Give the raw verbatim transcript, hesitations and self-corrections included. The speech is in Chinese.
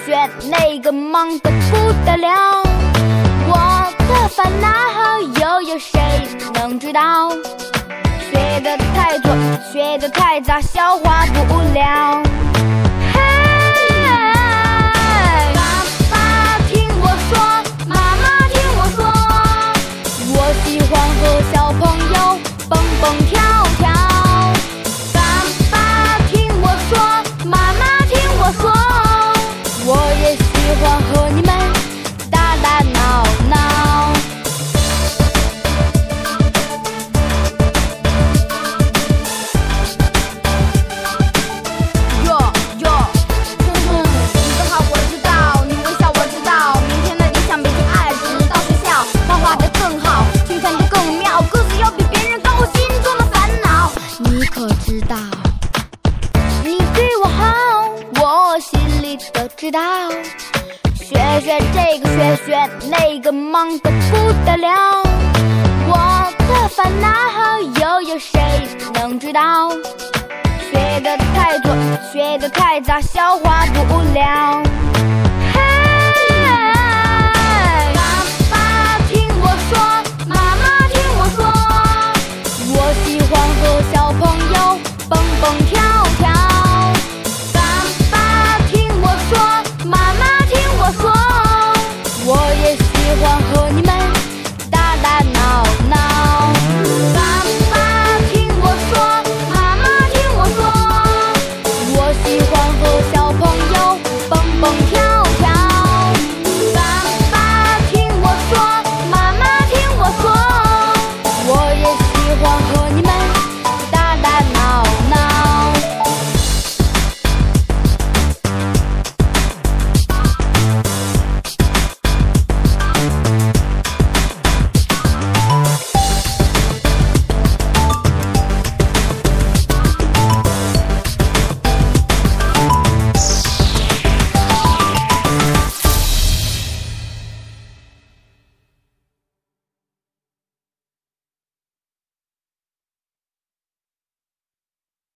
学，那个忙得不得了。我的烦恼又有谁能知道？学得太多，学得太杂，消化不了。喜欢和小朋友蹦蹦跳跳，爸爸听我说，妈妈听我说，我也喜欢和你们打打闹闹。哟哟，哼哼，你的好我知道，你微笑我知道，明天的理想北京爱直到学校，画画得更好。更妙，个子要比别人高，我心中的烦恼你可知道？你对我好，我心里都知道。学学这个，学学那个，忙得不得了。我的烦恼又有谁能知道？学得太多，学得太杂，消化不了。